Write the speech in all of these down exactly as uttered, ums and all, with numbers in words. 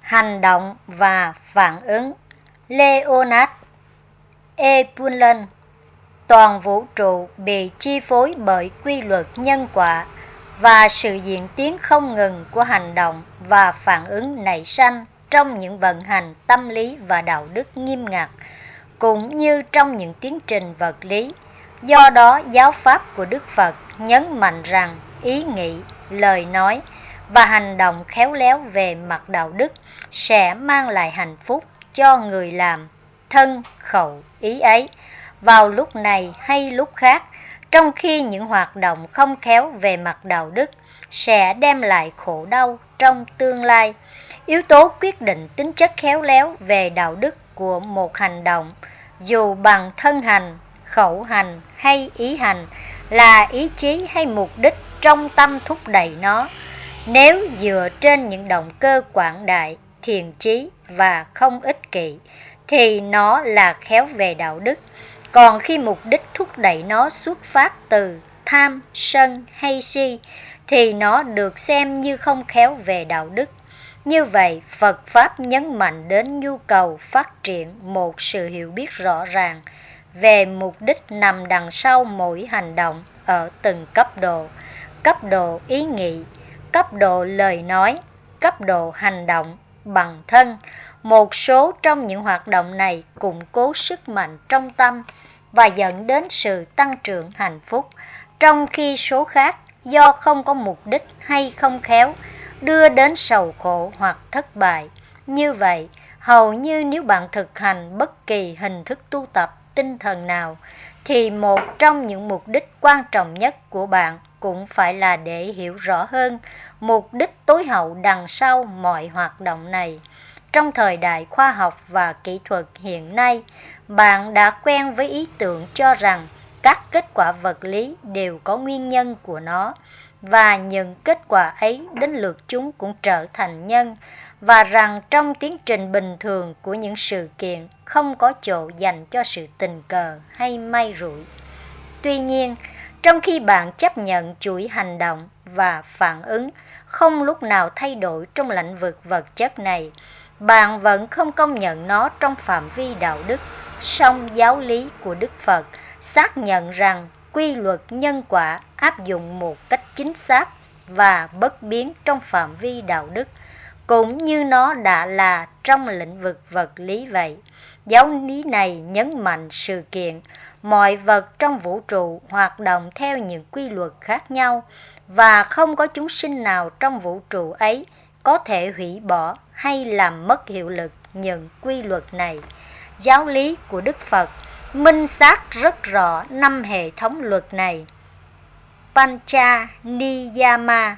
Hành động và phản ứng. Leonard Epulen. Toàn vũ trụ bị chi phối bởi quy luật nhân quả và sự diễn tiến không ngừng của hành động và phản ứng nảy sanh trong những vận hành tâm lý và đạo đức nghiêm ngặt, cũng như trong những tiến trình vật lý. Do đó, giáo pháp của Đức Phật nhấn mạnh rằng ý nghĩ, lời nói và hành động khéo léo về mặt đạo đức sẽ mang lại hạnh phúc cho người làm, thân, khẩu, ý ấy, vào lúc này hay lúc khác, trong khi những hoạt động không khéo về mặt đạo đức sẽ đem lại khổ đau trong tương lai. Yếu tố quyết định tính chất khéo léo về đạo đức của một hành động, dù bằng thân hành, khẩu hành hay ý hành, là ý chí hay mục đích trong tâm thúc đẩy nó. Nếu dựa trên những động cơ quảng đại, thiện chí và không ích kỷ, thì nó là khéo về đạo đức. Còn khi mục đích thúc đẩy nó xuất phát từ tham, sân hay si, thì nó được xem như không khéo về đạo đức. Như vậy, Phật Pháp nhấn mạnh đến nhu cầu phát triển một sự hiểu biết rõ ràng về mục đích nằm đằng sau mỗi hành động ở từng cấp độ: cấp độ ý nghĩ, cấp độ lời nói, cấp độ hành động bằng thân. Một số trong những hoạt động này củng cố sức mạnh trong tâm và dẫn đến sự tăng trưởng hạnh phúc, trong khi số khác do không có mục đích hay không khéo đưa đến sầu khổ hoặc thất bại. Như vậy, hầu như nếu bạn thực hành bất kỳ hình thức tu tập tinh thần nào, thì một trong những mục đích quan trọng nhất của bạn cũng phải là để hiểu rõ hơn mục đích tối hậu đằng sau mọi hoạt động này. Trong thời đại khoa học và kỹ thuật hiện nay, bạn đã quen với ý tưởng cho rằng các kết quả vật lý đều có nguyên nhân của nó, và những kết quả ấy đến lượt chúng cũng trở thành nhân, và rằng trong tiến trình bình thường của những sự kiện không có chỗ dành cho sự tình cờ hay may rủi. Tuy nhiên, trong khi bạn chấp nhận chuỗi hành động và phản ứng không lúc nào thay đổi trong lĩnh vực vật chất này, bạn vẫn không công nhận nó trong phạm vi đạo đức. Song giáo lý của Đức Phật xác nhận rằng quy luật nhân quả áp dụng một cách chính xác và bất biến trong phạm vi đạo đức, cũng như nó đã là trong lĩnh vực vật lý vậy. Giáo lý này nhấn mạnh sự kiện mọi vật trong vũ trụ hoạt động theo những quy luật khác nhau, và không có chúng sinh nào trong vũ trụ ấy có thể hủy bỏ hay làm mất hiệu lực những quy luật này. Giáo lý của Đức Phật minh xác rất rõ năm hệ thống luật này. Pancha Niyama.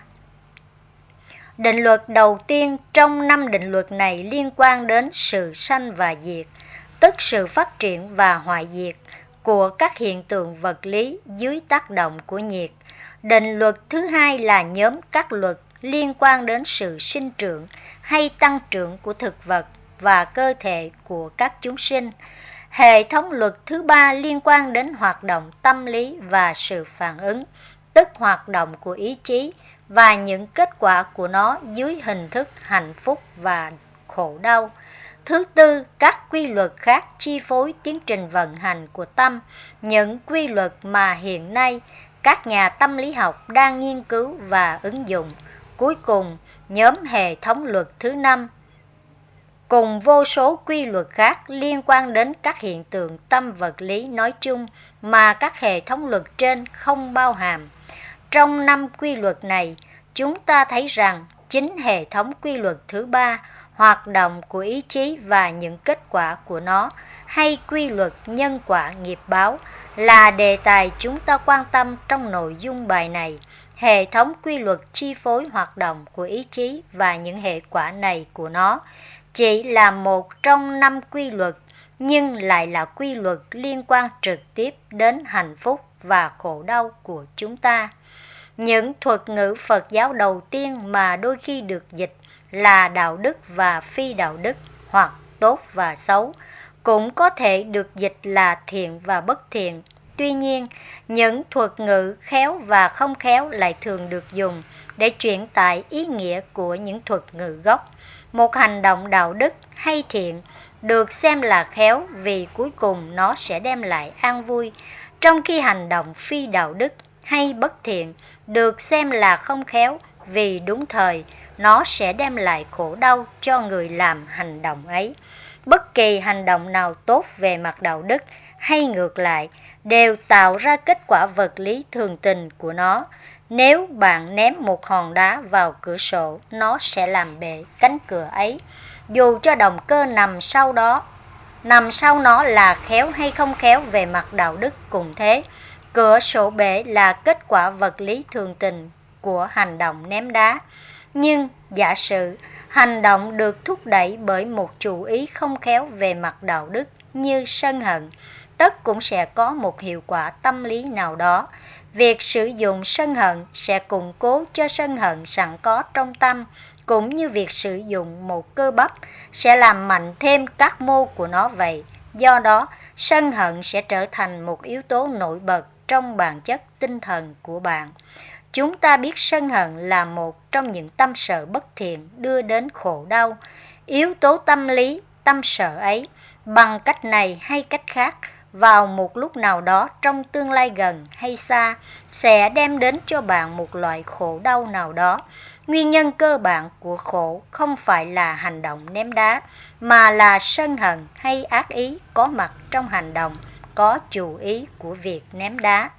Định luật đầu tiên trong năm định luật này liên quan đến sự sanh và diệt, tức sự phát triển và hoại diệt của các hiện tượng vật lý dưới tác động của nhiệt. Định luật thứ hai là nhóm các luật liên quan đến sự sinh trưởng hay tăng trưởng của thực vật và cơ thể của các chúng sinh. Hệ thống luật thứ ba liên quan đến hoạt động tâm lý và sự phản ứng, tức hoạt động của ý chí và những kết quả của nó dưới hình thức hạnh phúc và khổ đau. Thứ tư, các quy luật khác chi phối tiến trình vận hành của tâm, những quy luật mà hiện nay các nhà tâm lý học đang nghiên cứu và ứng dụng. Cuối cùng, nhóm hệ thống luật thứ năm, cùng vô số quy luật khác liên quan đến các hiện tượng tâm vật lý nói chung mà các hệ thống luật trên không bao hàm. Trong năm quy luật này, chúng ta thấy rằng chính hệ thống quy luật thứ ba, hoạt động của ý chí và những kết quả của nó, hay quy luật nhân quả nghiệp báo, là đề tài chúng ta quan tâm trong nội dung bài này. Hệ thống quy luật chi phối hoạt động của ý chí và những hệ quả này của nó chỉ là một trong năm quy luật, nhưng lại là quy luật liên quan trực tiếp đến hạnh phúc và khổ đau của chúng ta. Những thuật ngữ Phật giáo đầu tiên mà đôi khi được dịch là đạo đức và phi đạo đức, hoặc tốt và xấu, cũng có thể được dịch là thiện và bất thiện. Tuy nhiên, những thuật ngữ khéo và không khéo lại thường được dùng để chuyển tải ý nghĩa của những thuật ngữ gốc. Một hành động đạo đức hay thiện được xem là khéo vì cuối cùng nó sẽ đem lại an vui, trong khi hành động phi đạo đức hay bất thiện được xem là không khéo vì đúng thời nó sẽ đem lại khổ đau cho người làm hành động ấy. Bất kỳ hành động nào tốt về mặt đạo đức hay ngược lại đều tạo ra kết quả vật lý thường tình của nó. Nếu bạn ném một hòn đá vào cửa sổ, nó sẽ làm bể cánh cửa ấy. Dù cho động cơ nằm sau đó, nằm sau nó là khéo hay không khéo về mặt đạo đức cũng thế. Cửa sổ bể là kết quả vật lý thường tình của hành động ném đá. Nhưng giả sử hành động được thúc đẩy bởi một chủ ý không khéo về mặt đạo đức như sân hận, tất cũng sẽ có một hiệu quả tâm lý nào đó. Việc sử dụng sân hận sẽ củng cố cho sân hận sẵn có trong tâm, cũng như việc sử dụng một cơ bắp sẽ làm mạnh thêm các mô của nó vậy. Do đó, sân hận sẽ trở thành một yếu tố nổi bật trong bản chất tinh thần của bạn. Chúng ta biết sân hận là một trong những tâm sở bất thiện đưa đến khổ đau. Yếu tố tâm lý, tâm sở ấy, bằng cách này hay cách khác, vào một lúc nào đó trong tương lai gần hay xa, sẽ đem đến cho bạn một loại khổ đau nào đó. Nguyên nhân cơ bản của khổ không phải là hành động ném đá, mà là sân hận hay ác ý có mặt trong hành động, có chủ ý của việc ném đá.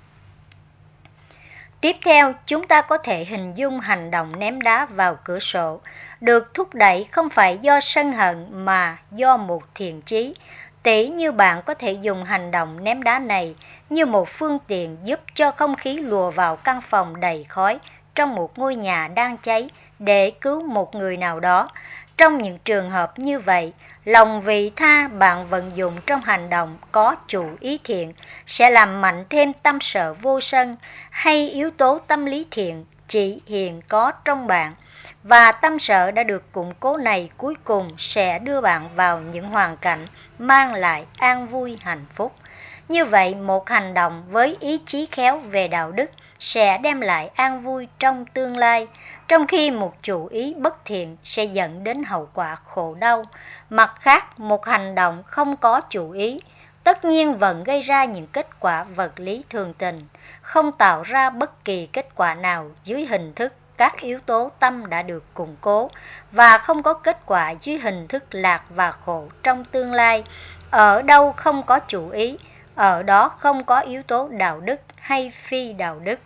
Tiếp theo, chúng ta có thể hình dung hành động ném đá vào cửa sổ được thúc đẩy không phải do sân hận mà do một thiện chí. Tỉ như bạn có thể dùng hành động ném đá này như một phương tiện giúp cho không khí lùa vào căn phòng đầy khói trong một ngôi nhà đang cháy để cứu một người nào đó. Trong những trường hợp như vậy, lòng vị tha bạn vận dụng trong hành động có chủ ý thiện sẽ làm mạnh thêm tâm sở vô sân hay yếu tố tâm lý thiện chỉ hiện có trong bạn. Và tâm sở đã được củng cố này cuối cùng sẽ đưa bạn vào những hoàn cảnh mang lại an vui hạnh phúc. Như vậy, một hành động với ý chí khéo về đạo đức sẽ đem lại an vui trong tương lai, trong khi một chủ ý bất thiện sẽ dẫn đến hậu quả khổ đau. Mặt khác, một hành động không có chủ ý, tất nhiên vẫn gây ra những kết quả vật lý thường tình, không tạo ra bất kỳ kết quả nào dưới hình thức các yếu tố tâm đã được củng cố, và không có kết quả dưới hình thức lạc và khổ trong tương lai. Ở đâu không có chủ ý, ở đó không có yếu tố đạo đức hay phi đạo đức.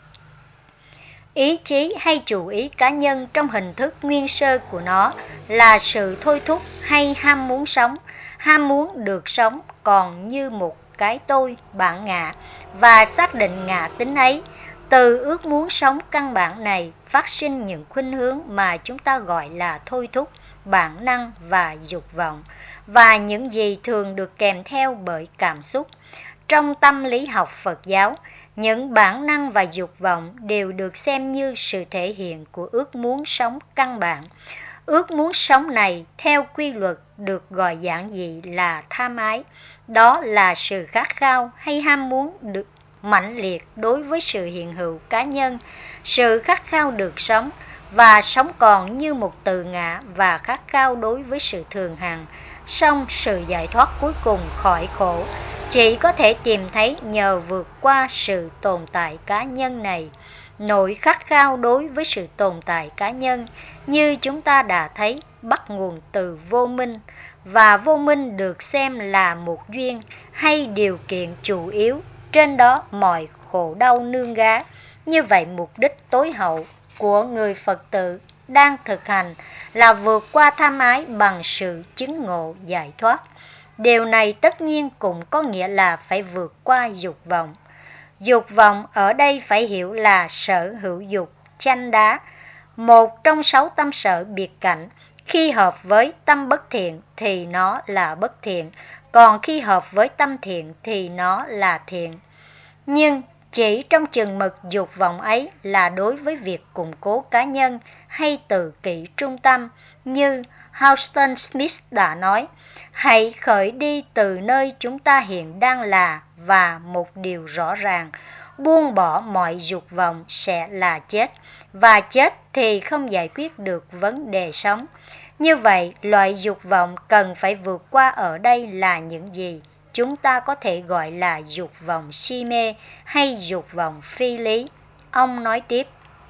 Ý chí hay chủ ý cá nhân trong hình thức nguyên sơ của nó là sự thôi thúc hay ham muốn sống, ham muốn được sống còn như một cái tôi bản ngã, và xác định ngã tính ấy. Từ ước muốn sống căn bản này phát sinh những khuynh hướng mà chúng ta gọi là thôi thúc, bản năng và dục vọng, và những gì thường được kèm theo bởi cảm xúc. Trong tâm lý học Phật giáo, những bản năng và dục vọng đều được xem như sự thể hiện của ước muốn sống căn bản. Ước muốn sống này theo quy luật được gọi giản dị là tham ái. Đó là sự khát khao hay ham muốn được mãnh liệt đối với sự hiện hữu cá nhân, sự khát khao được sống và sống còn như một tự ngã, và khát khao đối với sự thường hằng. Song sự giải thoát cuối cùng khỏi khổ chỉ có thể tìm thấy nhờ vượt qua sự tồn tại cá nhân này. Nỗi khát khao đối với sự tồn tại cá nhân, như chúng ta đã thấy, bắt nguồn từ vô minh, và vô minh được xem là một duyên hay điều kiện chủ yếu, trên đó mọi khổ đau nương gá. Như vậy, mục đích tối hậu của người Phật tử đang thực hành là vượt qua tham ái bằng sự chứng ngộ giải thoát. Điều này tất nhiên cũng có nghĩa là phải vượt qua dục vọng. Dục vọng ở đây phải hiểu là sở hữu dục, chanh đá, một trong sáu tâm sở biệt cảnh. Khi hợp với tâm bất thiện thì nó là bất thiện, còn khi hợp với tâm thiện thì nó là thiện. Nhưng chỉ trong chừng mực dục vọng ấy là đối với việc củng cố cá nhân hay tự kỷ trung tâm, như Houston Smith đã nói, hãy khởi đi từ nơi chúng ta hiện đang là, và một điều rõ ràng, buông bỏ mọi dục vọng sẽ là chết. và chết thì không giải quyết được vấn đề sống. Như vậy, loại dục vọng cần phải vượt qua ở đây là những gì chúng ta có thể gọi là dục vọng si mê hay dục vọng phi lý. Ông nói tiếp,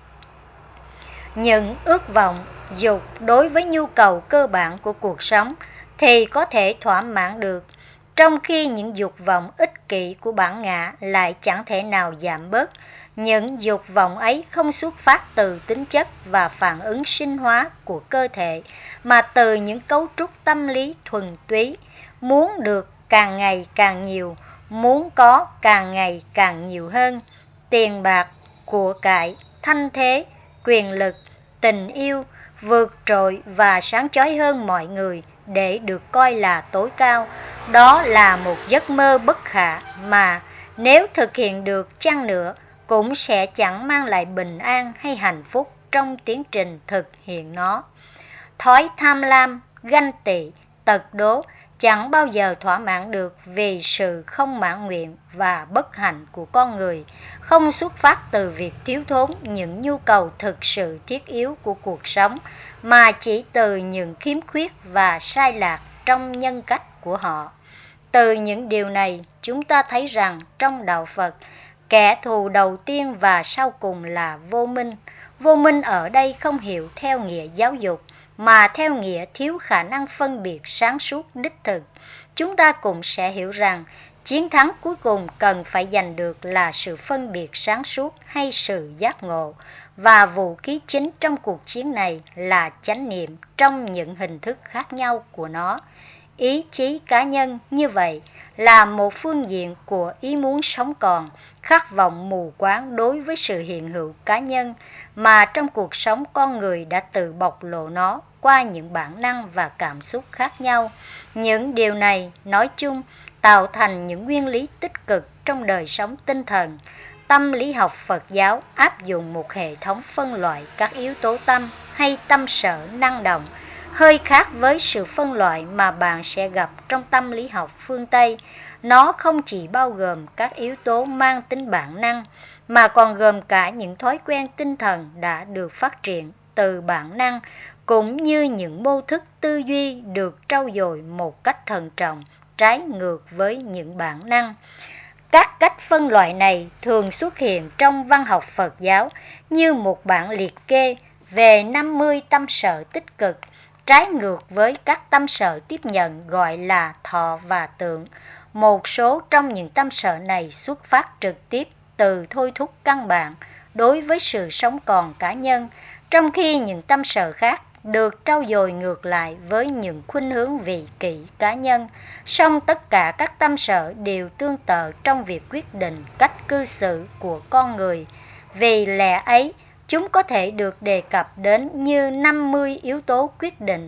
những ước vọng, dục đối với nhu cầu cơ bản của cuộc sống thì có thể thỏa mãn được, trong khi những dục vọng ích kỷ của bản ngã lại chẳng thể nào giảm bớt. Những dục vọng ấy không xuất phát từ tính chất và phản ứng sinh hóa của cơ thể, mà từ những cấu trúc tâm lý thuần túy, muốn được càng ngày càng nhiều, muốn có càng ngày càng nhiều hơn, tiền bạc, của cải, thanh thế, quyền lực, tình yêu, vượt trội và sáng chói hơn mọi người để được coi là tối cao. Đó là một giấc mơ bất khả mà nếu thực hiện được chăng nữa cũng sẽ chẳng mang lại bình an hay hạnh phúc trong tiến trình thực hiện nó. Thói tham lam, ganh tị, tật đố chẳng bao giờ thỏa mãn được vì sự không mãn nguyện và bất hạnh của con người không xuất phát từ việc thiếu thốn những nhu cầu thực sự thiết yếu của cuộc sống, mà chỉ từ những khiếm khuyết và sai lạc trong nhân cách của họ. Từ những điều này, chúng ta thấy rằng trong đạo Phật, kẻ thù đầu tiên và sau cùng là vô minh. Vô minh ở đây không hiểu theo nghĩa giáo dục, mà theo nghĩa thiếu khả năng phân biệt sáng suốt đích thực. Chúng ta cũng sẽ hiểu rằng chiến thắng cuối cùng cần phải giành được là sự phân biệt sáng suốt hay sự giác ngộ, và vũ khí chính trong cuộc chiến này là chánh niệm trong những hình thức khác nhau của nó. Ý chí cá nhân như vậy là một phương diện của ý muốn sống còn, khát vọng mù quáng đối với sự hiện hữu cá nhân, mà trong cuộc sống con người đã tự bộc lộ nó qua những bản năng và cảm xúc khác nhau. Những điều này nói chung tạo thành những nguyên lý tích cực trong đời sống tinh thần. Tâm lý học Phật giáo áp dụng một hệ thống phân loại các yếu tố tâm hay tâm sở năng động, hơi khác với sự phân loại mà bạn sẽ gặp trong tâm lý học phương Tây. Nó không chỉ bao gồm các yếu tố mang tính bản năng, mà còn gồm cả những thói quen tinh thần đã được phát triển từ bản năng, cũng như những mô thức tư duy được trau dồi một cách thận trọng, trái ngược với những bản năng. Các cách phân loại này thường xuất hiện trong văn học Phật giáo như một bản liệt kê về năm mươi tâm sở tích cực, trái ngược với các tâm sở tiếp nhận gọi là thọ và tưởng. Một số trong những tâm sở này xuất phát trực tiếp từ thôi thúc căn bản đối với sự sống còn cá nhân, trong khi những tâm sở khác được trau dồi ngược lại với những khuynh hướng vị kỷ cá nhân. Song tất cả các tâm sở đều tương tự trong việc quyết định cách cư xử của con người. Vì lẽ ấy, chúng có thể được đề cập đến như năm mươi yếu tố quyết định.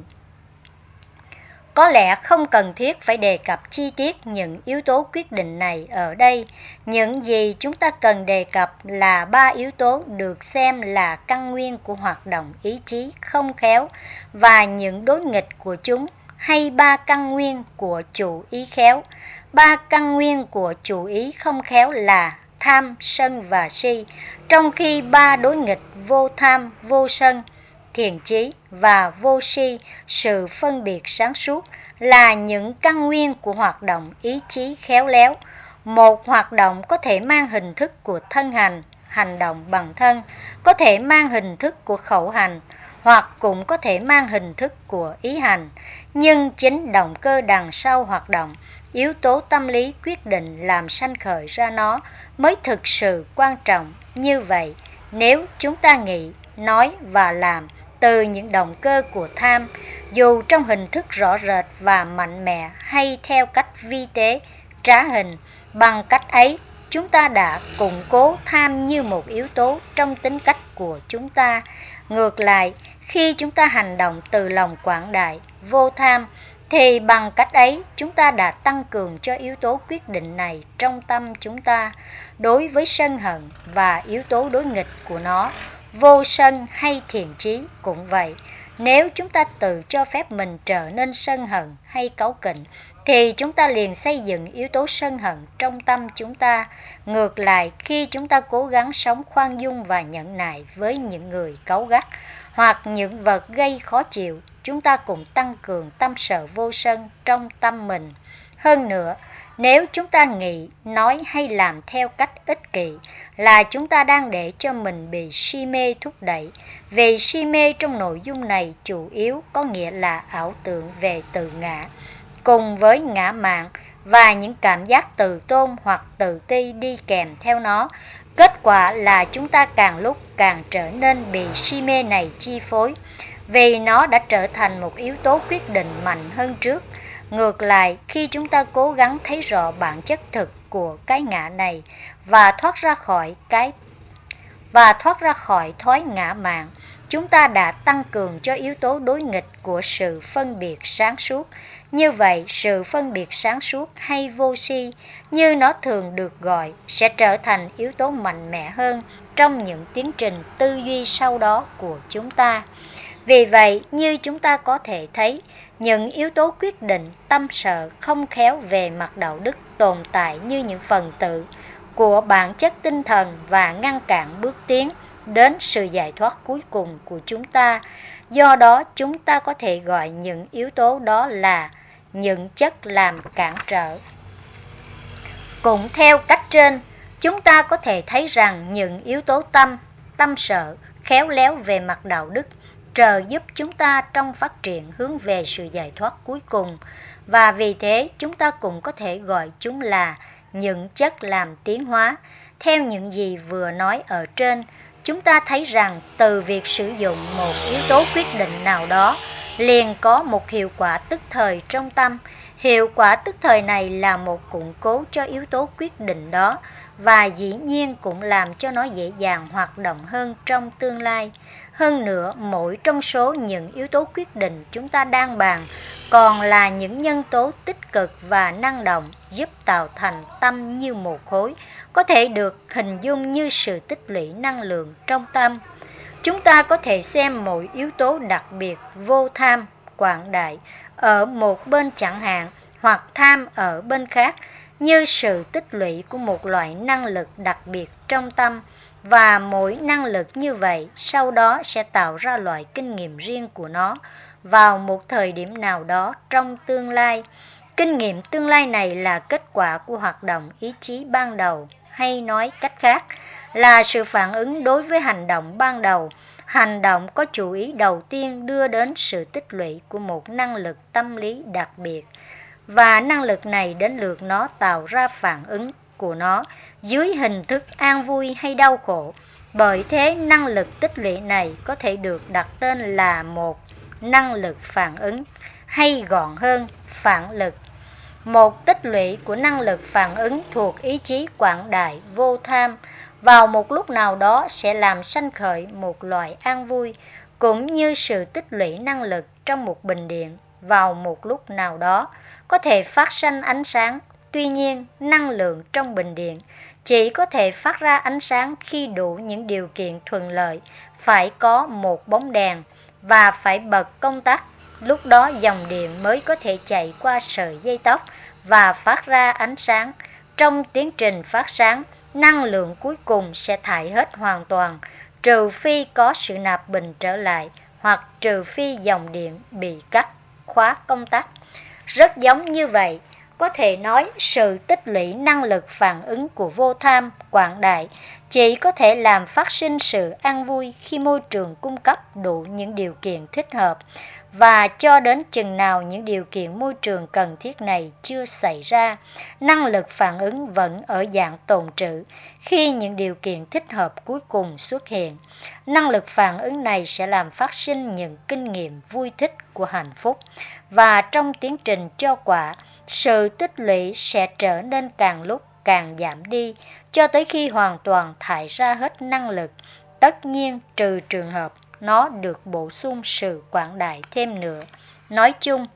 Có lẽ không cần thiết phải đề cập chi tiết những yếu tố quyết định này ở đây. Những gì chúng ta cần đề cập là ba yếu tố được xem là căn nguyên của hoạt động ý chí không khéo và những đối nghịch của chúng, hay ba căn nguyên của chủ ý khéo. Ba căn nguyên của chủ ý không khéo là tham, sân và si, trong khi ba đối nghịch vô tham, vô sân, thiện chí và vô si, sự phân biệt sáng suốt, là những căn nguyên của hoạt động ý chí khéo léo. Một hoạt động có thể mang hình thức của thân hành, hành động bằng thân, có thể mang hình thức của khẩu hành, hoặc cũng có thể mang hình thức của ý hành. Nhưng chính động cơ đằng sau hoạt động, yếu tố tâm lý quyết định làm sanh khởi ra nó mới thực sự quan trọng. Như vậy, nếu chúng ta nghĩ, nói và làm từ những động cơ của tham, dù trong hình thức rõ rệt và mạnh mẽ hay theo cách vi tế, trá hình, bằng cách ấy chúng ta đã củng cố tham như một yếu tố trong tính cách của chúng ta. Ngược lại, khi chúng ta hành động từ lòng quảng đại, vô tham, thì bằng cách ấy chúng ta đã tăng cường cho yếu tố quyết định này trong tâm chúng ta. Đối với sân hận và yếu tố đối nghịch của nó, vô sân hay thiện chí cũng vậy. Nếu chúng ta tự cho phép mình trở nên sân hận hay cáu kỉnh, thì chúng ta liền xây dựng yếu tố sân hận trong tâm chúng ta. Ngược lại, khi chúng ta cố gắng sống khoan dung và nhẫn nại với những người cáu gắt hoặc những vật gây khó chịu, chúng ta cũng tăng cường tâm sợ vô sân trong tâm mình. Hơn nữa, nếu chúng ta nghĩ, nói hay làm theo cách ích kỷ, là chúng ta đang để cho mình bị si mê thúc đẩy. Vì si mê trong nội dung này chủ yếu có nghĩa là ảo tưởng về tự ngã, cùng với ngã mạn và những cảm giác tự tôn hoặc tự ti đi kèm theo nó. Kết quả là chúng ta càng lúc càng trở nên bị si mê này chi phối, vì nó đã trở thành một yếu tố quyết định mạnh hơn trước. Ngược lại, khi chúng ta cố gắng thấy rõ bản chất thực của cái ngã này và thoát ra khỏi cái và thoát ra khỏi thói ngã mạn, chúng ta đã tăng cường cho yếu tố đối nghịch của sự phân biệt sáng suốt. Như vậy, sự phân biệt sáng suốt hay vô si, như nó thường được gọi, sẽ trở thành yếu tố mạnh mẽ hơn trong những tiến trình tư duy sau đó của chúng ta. Vì vậy, như chúng ta có thể thấy, những yếu tố quyết định tâm sợ không khéo về mặt đạo đức tồn tại như những phần tử của bản chất tinh thần và ngăn cản bước tiến đến sự giải thoát cuối cùng của chúng ta. Do đó, chúng ta có thể gọi những yếu tố đó là những chất làm cản trở. Cũng theo cách trên, chúng ta có thể thấy rằng những yếu tố tâm, tâm sợ, khéo léo về mặt đạo đức trợ giúp chúng ta trong phát triển hướng về sự giải thoát cuối cùng, và vì thế chúng ta cũng có thể gọi chúng là những chất làm tiến hóa. Theo những gì vừa nói ở trên, chúng ta thấy rằng từ việc sử dụng một yếu tố quyết định nào đó liền có một hiệu quả tức thời trong tâm. Hiệu quả tức thời này là một củng cố cho yếu tố quyết định đó, và dĩ nhiên cũng làm cho nó dễ dàng hoạt động hơn trong tương lai. Hơn nữa, mỗi trong số những yếu tố quyết định chúng ta đang bàn còn là những nhân tố tích cực và năng động giúp tạo thành tâm như một khối, có thể được hình dung như sự tích lũy năng lượng trong tâm. Chúng ta có thể xem mỗi yếu tố đặc biệt vô tham, quảng đại ở một bên chẳng hạn, hoặc tham ở bên khác, như sự tích lũy của một loại năng lực đặc biệt trong tâm, và mỗi năng lực như vậy sau đó sẽ tạo ra loại kinh nghiệm riêng của nó vào một thời điểm nào đó trong tương lai. Kinh nghiệm tương lai này là kết quả của hoạt động ý chí ban đầu, hay nói cách khác là sự phản ứng đối với hành động ban đầu. Hành động có chủ ý đầu tiên đưa đến sự tích lũy của một năng lực tâm lý đặc biệt, và năng lực này đến lượt nó tạo ra phản ứng của nó dưới hình thức an vui hay đau khổ. Bởi thế, năng lực tích lũy này có thể được đặt tên là một năng lực phản ứng, hay gọn hơn, phản lực. Một tích lũy của năng lực phản ứng thuộc ý chí quảng đại vô tham vào một lúc nào đó sẽ làm sanh khởi một loại an vui, cũng như sự tích lũy năng lực trong một bình điện vào một lúc nào đó có thể phát sanh ánh sáng. Tuy nhiên, năng lượng trong bình điện chỉ có thể phát ra ánh sáng khi đủ những điều kiện thuận lợi, phải có một bóng đèn và phải bật công tắc. Lúc đó dòng điện mới có thể chạy qua sợi dây tóc và phát ra ánh sáng. Trong tiến trình phát sáng, năng lượng cuối cùng sẽ thải hết hoàn toàn, trừ phi có sự nạp bình trở lại, hoặc trừ phi dòng điện bị cắt, khóa công tắc. Rất giống như vậy, có thể nói sự tích lũy năng lực phản ứng của vô tham, quảng đại chỉ có thể làm phát sinh sự an vui khi môi trường cung cấp đủ những điều kiện thích hợp, và cho đến chừng nào những điều kiện môi trường cần thiết này chưa xảy ra, năng lực phản ứng vẫn ở dạng tồn trữ. Khi những điều kiện thích hợp cuối cùng xuất hiện, năng lực phản ứng này sẽ làm phát sinh những kinh nghiệm vui thích của hạnh phúc, và trong tiến trình cho quả, sự tích lũy sẽ trở nên càng lúc càng giảm đi, cho tới khi hoàn toàn thải ra hết năng lực, tất nhiên trừ trường hợp nó được bổ sung sự quảng đại thêm nữa. Nói chung,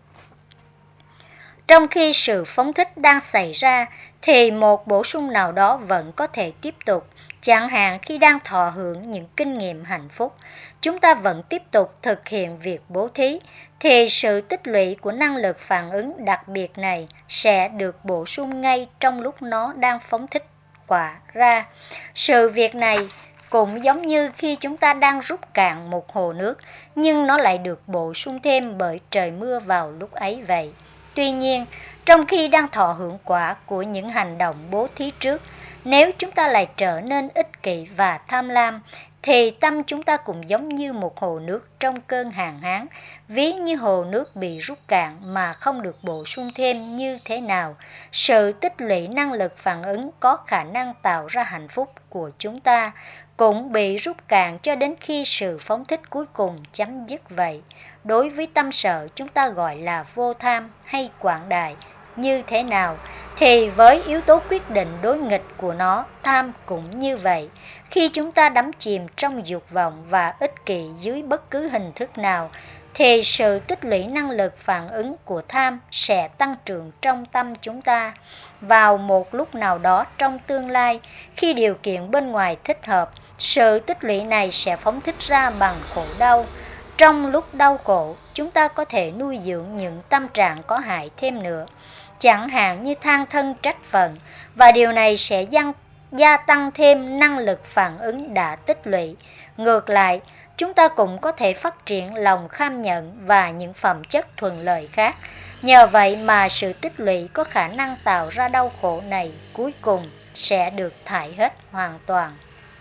trong khi sự phóng thích đang xảy ra, thì một bổ sung nào đó vẫn có thể tiếp tục, chẳng hạn khi đang thọ hưởng những kinh nghiệm hạnh phúc, chúng ta vẫn tiếp tục thực hiện việc bố thí, thì sự tích lũy của năng lực phản ứng đặc biệt này sẽ được bổ sung ngay trong lúc nó đang phóng thích quả ra. Sự việc này cũng giống như khi chúng ta đang rút cạn một hồ nước, nhưng nó lại được bổ sung thêm bởi trời mưa vào lúc ấy vậy. Tuy nhiên, trong khi đang thọ hưởng quả của những hành động bố thí trước, nếu chúng ta lại trở nên ích kỷ và tham lam, thì tâm chúng ta cũng giống như một hồ nước trong cơn hạn hán, ví như hồ nước bị rút cạn mà không được bổ sung thêm như thế nào. Sự tích lũy năng lực phản ứng có khả năng tạo ra hạnh phúc của chúng ta cũng bị rút cạn cho đến khi sự phóng thích cuối cùng chấm dứt vậy. Đối với tâm sở chúng ta gọi là vô tham hay quảng đại như thế nào, thì với yếu tố quyết định đối nghịch của nó, tham cũng như vậy. Khi chúng ta đắm chìm trong dục vọng và ích kỷ dưới bất cứ hình thức nào, thì sự tích lũy năng lực phản ứng của tham sẽ tăng trưởng trong tâm chúng ta. Vào một lúc nào đó trong tương lai, khi điều kiện bên ngoài thích hợp, sự tích lũy này sẽ phóng thích ra bằng khổ đau. Trong lúc đau khổ, chúng ta có thể nuôi dưỡng những tâm trạng có hại thêm nữa, chẳng hạn như than thân trách phận, và điều này sẽ gia, gia tăng thêm năng lực phản ứng đã tích lũy. Ngược lại, chúng ta cũng có thể phát triển lòng kham nhận và những phẩm chất thuận lợi khác. Nhờ vậy mà sự tích lũy có khả năng tạo ra đau khổ này cuối cùng sẽ được thải hết hoàn toàn.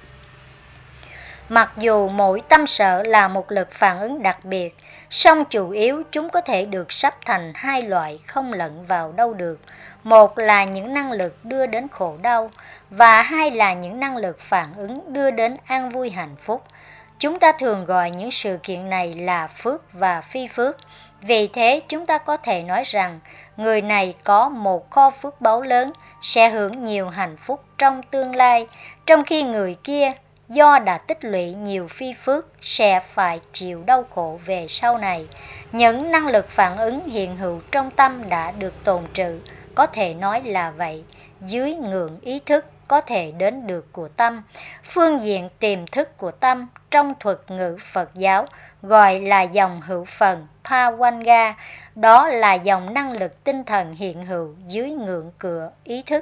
Mặc dù mỗi tâm sở là một lực phản ứng đặc biệt, song chủ yếu chúng có thể được sắp thành hai loại không lẫn vào đâu được. Một là những năng lực đưa đến khổ đau, và hai là những năng lực phản ứng đưa đến an vui hạnh phúc. Chúng ta thường gọi những sự kiện này là phước và phi phước. Vì thế chúng ta có thể nói rằng người này có một kho phước báu lớn, sẽ hưởng nhiều hạnh phúc trong tương lai, trong khi người kia do đã tích lũy nhiều phi phước sẽ phải chịu đau khổ về sau này. Những năng lực phản ứng hiện hữu trong tâm đã được tồn trữ, có thể nói là vậy, dưới ngưỡng ý thức có thể đến được của tâm. Phương diện tiềm thức của tâm trong thuật ngữ Phật giáo gọi là dòng hữu phần Pawanga, đó là dòng năng lực tinh thần hiện hữu dưới ngưỡng cửa ý thức.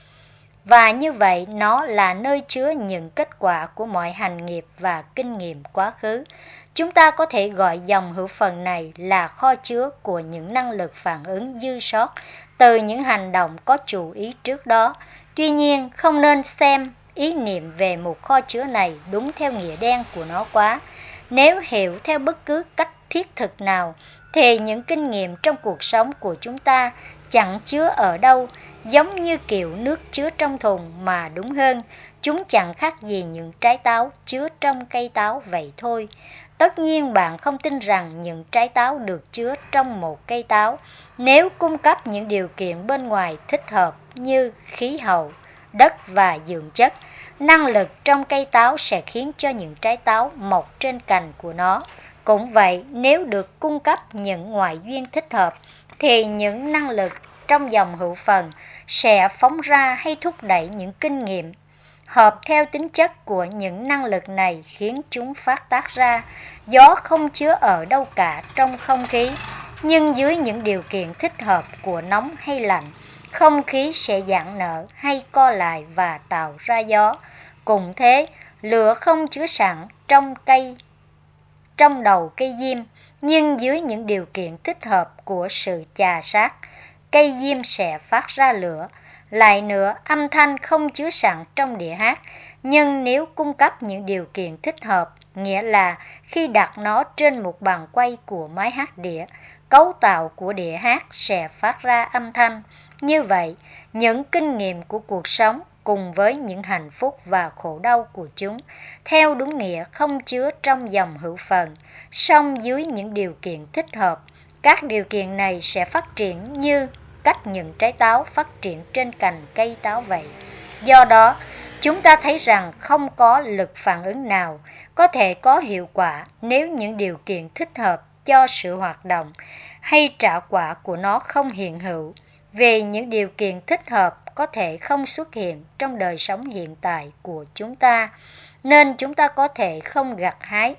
Và như vậy nó là nơi chứa những kết quả của mọi hành nghiệp và kinh nghiệm quá khứ. Chúng ta có thể gọi dòng hữu phần này là kho chứa của những năng lực phản ứng dư sót từ những hành động có chủ ý trước đó. Tuy nhiên, không nên xem ý niệm về một kho chứa này đúng theo nghĩa đen của nó quá. Nếu hiểu theo bất cứ cách thiết thực nào, thì những kinh nghiệm trong cuộc sống của chúng ta chẳng chứa ở đâu, giống như kiểu nước chứa trong thùng, mà đúng hơn, chúng chẳng khác gì những trái táo chứa trong cây táo vậy thôi. Tất nhiên bạn không tin rằng những trái táo được chứa trong một cây táo. Nếu cung cấp những điều kiện bên ngoài thích hợp như khí hậu, đất và dưỡng chất, năng lực trong cây táo sẽ khiến cho những trái táo mọc trên cành của nó. Cũng vậy, nếu được cung cấp những ngoại duyên thích hợp, thì những năng lực trong dòng hữu phần sẽ phóng ra hay thúc đẩy những kinh nghiệm hợp theo tính chất của những năng lực này, khiến chúng phát tác ra. Gió không chứa ở đâu cả trong không khí, nhưng dưới những điều kiện thích hợp của nóng hay lạnh, không khí sẽ giãn nở hay co lại và tạo ra gió. Cũng thế, lửa không chứa sẵn trong cây trong đầu cây diêm, nhưng dưới những điều kiện thích hợp của sự chà sát, cây diêm sẽ phát ra lửa. Lại nữa, âm thanh không chứa sẵn trong đĩa hát, nhưng nếu cung cấp những điều kiện thích hợp, nghĩa là khi đặt nó trên một bàn quay của máy hát đĩa, cấu tạo của đĩa hát sẽ phát ra âm thanh. Như vậy, những kinh nghiệm của cuộc sống cùng với những hạnh phúc và khổ đau của chúng, theo đúng nghĩa không chứa trong dòng hữu phần, song dưới những điều kiện thích hợp, các điều kiện này sẽ phát triển như cách những trái táo phát triển trên cành cây táo vậy. Do đó, chúng ta thấy rằng không có lực phản ứng nào có thể có hiệu quả nếu những điều kiện thích hợp cho sự hoạt động hay trả quả của nó không hiện hữu. Vì những điều kiện thích hợp có thể không xuất hiện trong đời sống hiện tại của chúng ta, nên chúng ta có thể không gặt hái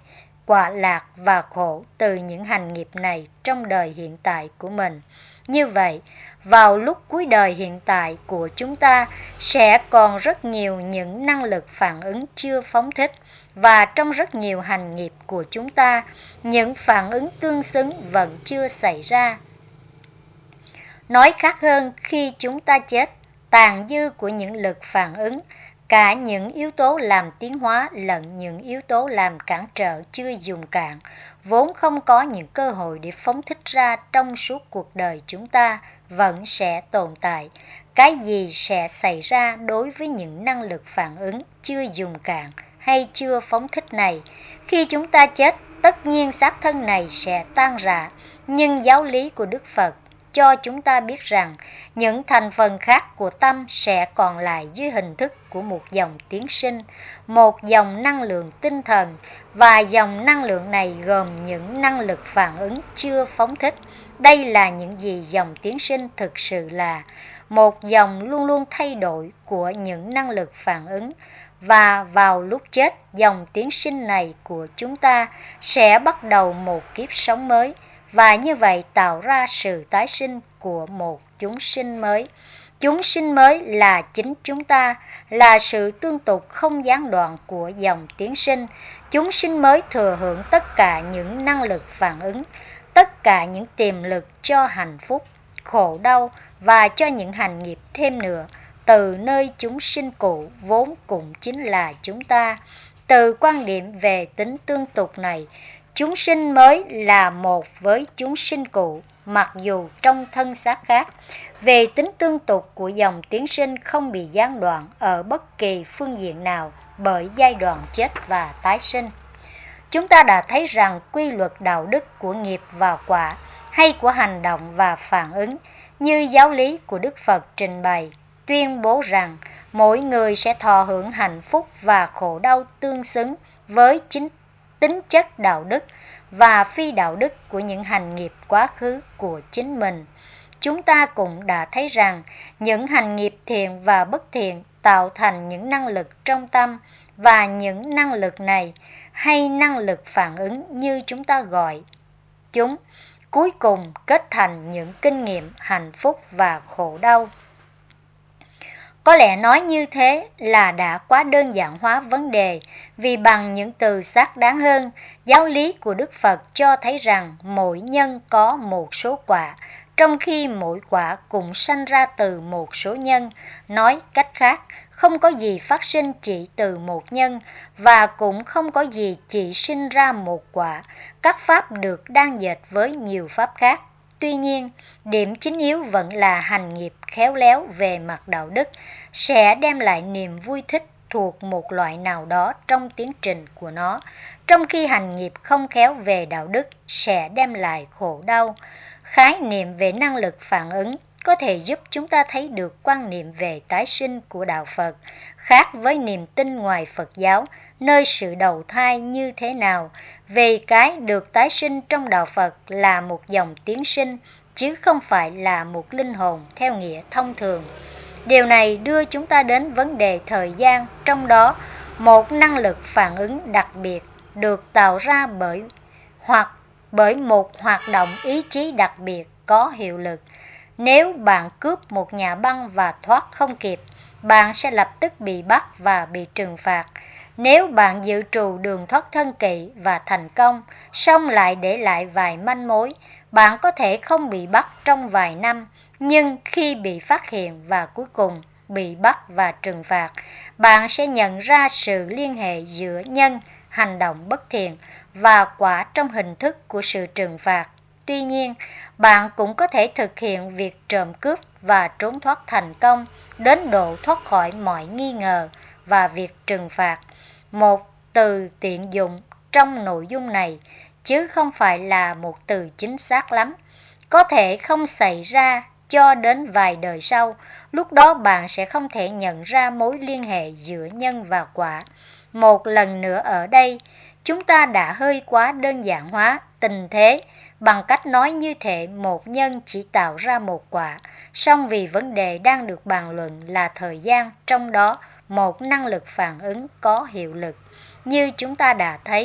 quả lạc và khổ từ những hành nghiệp này trong đời hiện tại của mình. Như vậy, vào lúc cuối đời hiện tại của chúng ta sẽ còn rất nhiều những năng lực phản ứng chưa phóng thích, và trong rất nhiều hành nghiệp của chúng ta, những phản ứng tương xứng vẫn chưa xảy ra. Nói khác hơn, khi chúng ta chết, tàn dư của những lực phản ứng, cả những yếu tố làm tiến hóa lẫn những yếu tố làm cản trở chưa dùng cạn, vốn không có những cơ hội để phóng thích ra trong suốt cuộc đời chúng ta, vẫn sẽ tồn tại. Cái gì sẽ xảy ra đối với những năng lực phản ứng chưa dùng cạn hay chưa phóng thích này? Khi chúng ta chết, tất nhiên xác thân này sẽ tan rã, nhưng giáo lý của Đức Phật cho chúng ta biết rằng những thành phần khác của tâm sẽ còn lại dưới hình thức của một dòng tiến sinh, một dòng năng lượng tinh thần, và dòng năng lượng này gồm những năng lực phản ứng chưa phóng thích. Đây là những gì dòng tiến sinh thực sự là, một dòng luôn luôn thay đổi của những năng lực phản ứng, và vào lúc chết, dòng tiến sinh này của chúng ta sẽ bắt đầu một kiếp sống mới, và như vậy tạo ra sự tái sinh của một chúng sinh mới. Chúng sinh mới là chính chúng ta, là sự tương tục không gián đoạn của dòng tiến sinh. Chúng sinh mới thừa hưởng tất cả những năng lực phản ứng, tất cả những tiềm lực cho hạnh phúc, khổ đau và cho những hành nghiệp thêm nữa, từ nơi chúng sinh cũ vốn cũng chính là chúng ta. Từ quan điểm về tính tương tục này, chúng sinh mới là một với chúng sinh cũ, mặc dù trong thân xác khác. Về tính tương tục của dòng tiến sinh không bị gián đoạn ở bất kỳ phương diện nào bởi giai đoạn chết và tái sinh. Chúng ta đã thấy rằng quy luật đạo đức của nghiệp và quả, hay của hành động và phản ứng, như giáo lý của Đức Phật trình bày, tuyên bố rằng mỗi người sẽ thọ hưởng hạnh phúc và khổ đau tương xứng với chính tính chất đạo đức và phi đạo đức của những hành nghiệp quá khứ của chính mình. Chúng ta cũng đã thấy rằng những hành nghiệp thiện và bất thiện tạo thành những năng lực trong tâm, và những năng lực này, hay năng lực phản ứng như chúng ta gọi chúng, cuối cùng kết thành những kinh nghiệm hạnh phúc và khổ đau. Có lẽ nói như thế là đã quá đơn giản hóa vấn đề, vì bằng những từ xác đáng hơn, giáo lý của Đức Phật cho thấy rằng mỗi nhân có một số quả, trong khi mỗi quả cũng sanh ra từ một số nhân. Nói cách khác, không có gì phát sinh chỉ từ một nhân, và cũng không có gì chỉ sinh ra một quả. Các pháp được đan dệt với nhiều pháp khác. Tuy nhiên, điểm chính yếu vẫn là hành nghiệp khéo léo về mặt đạo đức sẽ đem lại niềm vui thích thuộc một loại nào đó trong tiến trình của nó, trong khi hành nghiệp không khéo về đạo đức sẽ đem lại khổ đau. Khái niệm về năng lực phản ứng có thể giúp chúng ta thấy được quan niệm về tái sinh của đạo Phật, khác với niềm tin ngoài Phật giáo, nơi sự đầu thai như thế nào. Về cái được tái sinh trong đạo Phật là một dòng tiến sinh, chứ không phải là một linh hồn theo nghĩa thông thường. Điều này đưa chúng ta đến vấn đề thời gian, trong đó một năng lực phản ứng đặc biệt được tạo ra bởi hoặc bởi một hoạt động ý chí đặc biệt có hiệu lực. Nếu bạn cướp một nhà băng và thoát không kịp, bạn sẽ lập tức bị bắt và bị trừng phạt. Nếu bạn dự trù đường thoát thân kỵ và thành công, song lại để lại vài manh mối, bạn có thể không bị bắt trong vài năm, nhưng khi bị phát hiện và cuối cùng bị bắt và trừng phạt, bạn sẽ nhận ra sự liên hệ giữa nhân, hành động bất thiện và quả trong hình thức của sự trừng phạt. Tuy nhiên, bạn cũng có thể thực hiện việc trộm cướp và trốn thoát thành công đến độ thoát khỏi mọi nghi ngờ và việc trừng phạt. Một từ tiện dụng trong nội dung này, chứ không phải là một từ chính xác lắm, có thể không xảy ra cho đến vài đời sau. Lúc đó bạn sẽ không thể nhận ra mối liên hệ giữa nhân và quả. Một lần nữa ở đây, chúng ta đã hơi quá đơn giản hóa tình thế bằng cách nói như thể một nhân chỉ tạo ra một quả, song vì vấn đề đang được bàn luận là thời gian trong đó một năng lực phản ứng có hiệu lực. Như chúng ta đã thấy,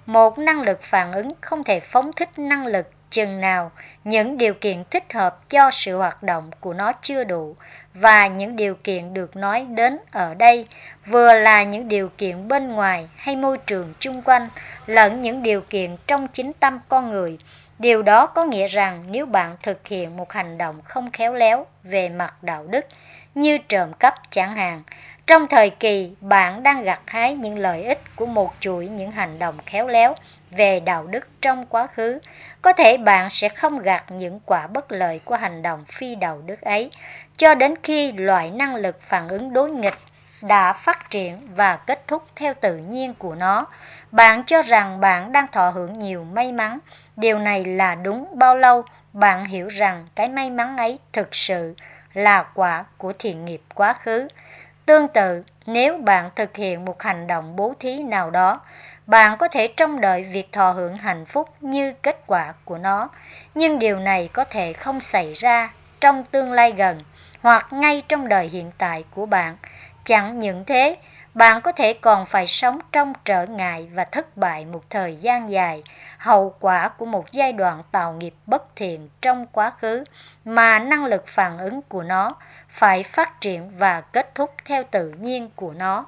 một năng lực phản ứng không thể phóng thích năng lực chừng nào những điều kiện thích hợp cho sự hoạt động của nó chưa đủ, và những điều kiện được nói đến ở đây vừa là những điều kiện bên ngoài hay môi trường chung quanh, lẫn những điều kiện trong chính tâm con người. Điều đó có nghĩa rằng nếu bạn thực hiện một hành động không khéo léo về mặt đạo đức, như trộm cắp chẳng hạn, trong thời kỳ bạn đang gặt hái những lợi ích của một chuỗi những hành động khéo léo về đạo đức trong quá khứ, có thể bạn sẽ không gặt những quả bất lợi của hành động phi đạo đức ấy, cho đến khi loại năng lực phản ứng đối nghịch đã phát triển và kết thúc theo tự nhiên của nó. Bạn cho rằng bạn đang thọ hưởng nhiều may mắn. Điều này là đúng bao lâu bạn hiểu rằng cái may mắn ấy thực sự là quả của thiện nghiệp quá khứ. Tương tự, nếu bạn thực hiện một hành động bố thí nào đó, bạn có thể trông đợi việc thọ hưởng hạnh phúc như kết quả của nó, nhưng điều này có thể không xảy ra trong tương lai gần hoặc ngay trong đời hiện tại của bạn. Chẳng những thế, bạn có thể còn phải sống trong trở ngại và thất bại một thời gian dài, hậu quả của một giai đoạn tạo nghiệp bất thiện trong quá khứ mà năng lực phản ứng của nó phải phát triển và kết thúc theo tự nhiên của nó.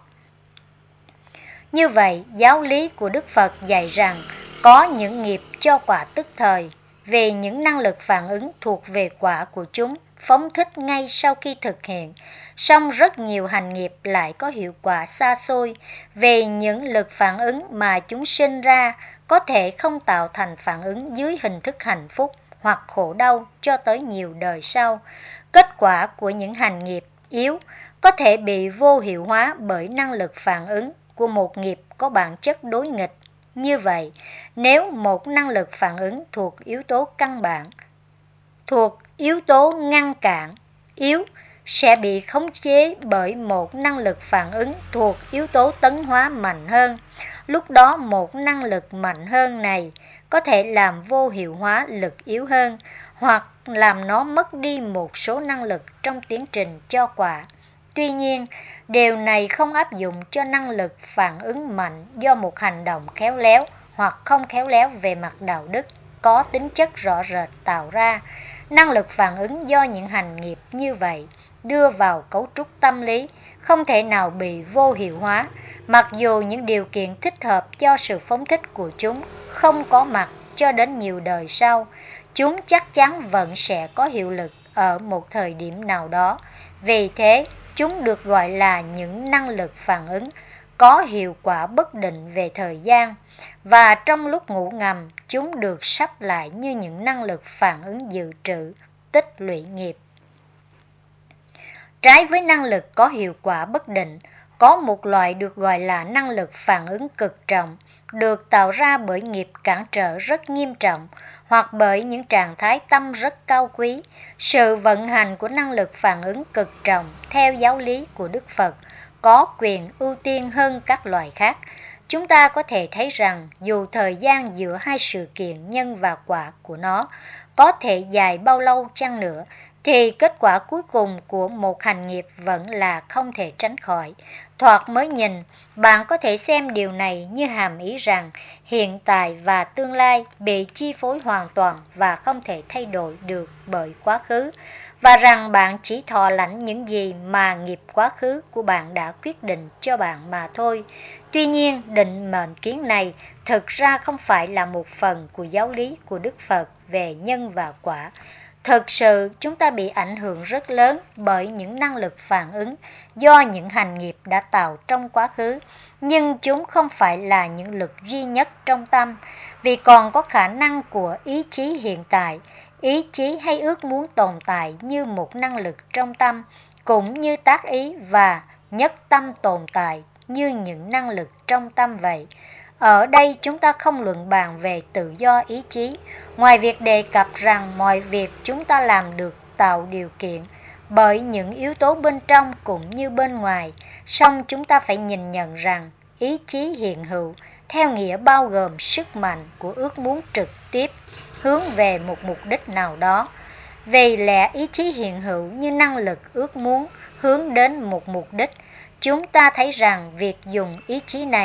Như vậy, giáo lý của Đức Phật dạy rằng có những nghiệp cho quả tức thời, về những năng lực phản ứng thuộc về quả của chúng, phóng thích ngay sau khi thực hiện. Song rất nhiều hành nghiệp lại có hiệu quả xa xôi về những lực phản ứng mà chúng sinh ra, có thể không tạo thành phản ứng dưới hình thức hạnh phúc hoặc khổ đau cho tới nhiều đời sau. Kết quả của những hành nghiệp yếu có thể bị vô hiệu hóa bởi năng lực phản ứng của một nghiệp có bản chất đối nghịch. Như vậy, nếu một năng lực phản ứng thuộc yếu tố căn bản, thuộc yếu tố ngăn cản yếu, sẽ bị khống chế bởi một năng lực phản ứng thuộc yếu tố tấn hóa mạnh hơn. Lúc đó một năng lực mạnh hơn này có thể làm vô hiệu hóa lực yếu hơn, hoặc làm nó mất đi một số năng lực trong tiến trình cho quả. Tuy nhiên, điều này không áp dụng cho năng lực phản ứng mạnh do một hành động khéo léo hoặc không khéo léo về mặt đạo đức có tính chất rõ rệt tạo ra. Năng lực phản ứng do những hành nghiệp như vậy đưa vào cấu trúc tâm lý không thể nào bị vô hiệu hóa, mặc dù những điều kiện thích hợp cho sự phóng thích của chúng không có mặt cho đến nhiều đời sau. Chúng chắc chắn vẫn sẽ có hiệu lực ở một thời điểm nào đó. Vì thế, chúng được gọi là những năng lực phản ứng có hiệu quả bất định về thời gian, và trong lúc ngủ ngầm, chúng được sắp lại như những năng lực phản ứng dự trữ, tích lũy nghiệp. Trái với năng lực có hiệu quả bất định, có một loại được gọi là năng lực phản ứng cực trọng, được tạo ra bởi nghiệp cản trở rất nghiêm trọng hoặc bởi những trạng thái tâm rất cao quý. Sự vận hành của năng lực phản ứng cực trọng theo giáo lý của Đức Phật có quyền ưu tiên hơn các loại khác. Chúng ta có thể thấy rằng dù thời gian giữa hai sự kiện nhân và quả của nó có thể dài bao lâu chăng nữa, thì kết quả cuối cùng của một hành nghiệp vẫn là không thể tránh khỏi. Thoạt mới nhìn, bạn có thể xem điều này như hàm ý rằng hiện tại và tương lai bị chi phối hoàn toàn và không thể thay đổi được bởi quá khứ, và rằng bạn chỉ thọ lãnh những gì mà nghiệp quá khứ của bạn đã quyết định cho bạn mà thôi. Tuy nhiên, định mệnh kiến này thực ra không phải là một phần của giáo lý của Đức Phật về nhân và quả. Thực sự, chúng ta bị ảnh hưởng rất lớn bởi những năng lực phản ứng do những hành nghiệp đã tạo trong quá khứ, nhưng chúng không phải là những lực duy nhất trong tâm, vì còn có khả năng của ý chí hiện tại. Ý chí hay ước muốn tồn tại như một năng lực trong tâm, cũng như tác ý và nhất tâm tồn tại như những năng lực trong tâm vậy. Ở đây chúng ta không luận bàn về tự do ý chí, ngoài việc đề cập rằng mọi việc chúng ta làm được tạo điều kiện bởi những yếu tố bên trong cũng như bên ngoài, song chúng ta phải nhìn nhận rằng ý chí hiện hữu theo nghĩa bao gồm sức mạnh của ước muốn trực tiếp hướng về một mục đích nào đó. Vì lẽ ý chí hiện hữu như năng lực ước muốn hướng đến một mục đích, chúng ta thấy rằng việc dùng ý chí này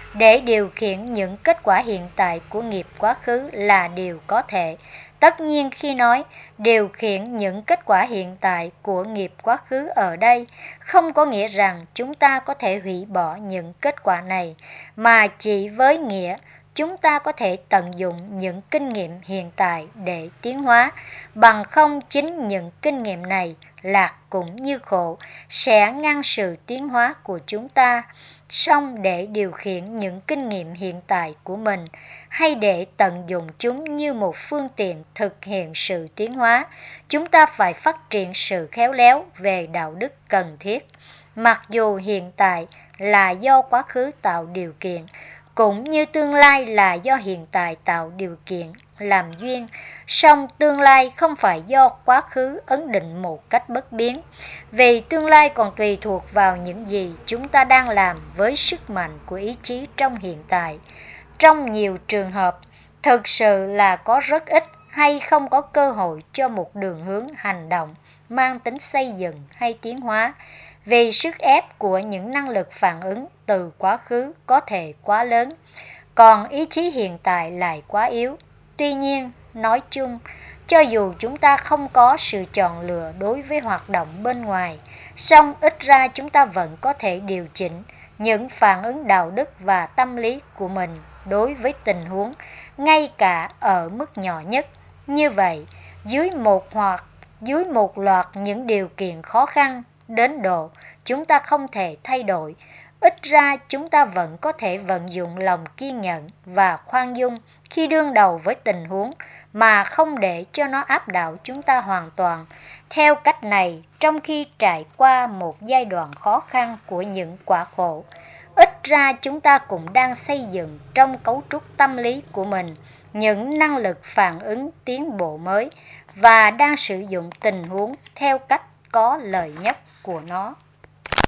để điều khiển những kết quả hiện tại của nghiệp quá khứ là điều có thể. Tất nhiên khi nói điều khiển những kết quả hiện tại của nghiệp quá khứ ở đây không có nghĩa rằng chúng ta có thể hủy bỏ những kết quả này, mà chỉ với nghĩa chúng ta có thể tận dụng những kinh nghiệm hiện tại để tiến hóa. Bằng không chính những kinh nghiệm này, lạc cũng như khổ, sẽ ngăn sự tiến hóa của chúng ta. Song để điều khiển những kinh nghiệm hiện tại của mình hay để tận dụng chúng như một phương tiện thực hiện sự tiến hóa, chúng ta phải phát triển sự khéo léo về đạo đức cần thiết. Mặc dù hiện tại là do quá khứ tạo điều kiện, cũng như tương lai là do hiện tại tạo điều kiện làm duyên, song tương lai không phải do quá khứ ấn định một cách bất biến, vì tương lai còn tùy thuộc vào những gì chúng ta đang làm với sức mạnh của ý chí trong hiện tại. Trong nhiều trường hợp, thực sự là có rất ít hay không có cơ hội cho một đường hướng hành động mang tính xây dựng hay tiến hóa, vì sức ép của những năng lực phản ứng từ quá khứ có thể quá lớn, còn ý chí hiện tại lại quá yếu. Tuy nhiên, nói chung, cho dù chúng ta không có sự chọn lựa đối với hoạt động bên ngoài, song ít ra chúng ta vẫn có thể điều chỉnh những phản ứng đạo đức và tâm lý của mình đối với tình huống, ngay cả ở mức nhỏ nhất. Như vậy, dưới một hoặc dưới một loạt những điều kiện khó khăn đến độ chúng ta không thể thay đổi, ít ra chúng ta vẫn có thể vận dụng lòng kiên nhẫn và khoan dung khi đương đầu với tình huống, mà không để cho nó áp đảo chúng ta hoàn toàn. Theo cách này, trong khi trải qua một giai đoạn khó khăn của những quả khổ, ít ra chúng ta cũng đang xây dựng trong cấu trúc tâm lý của mình những năng lực phản ứng tiến bộ mới và đang sử dụng tình huống theo cách có lợi nhất của nó.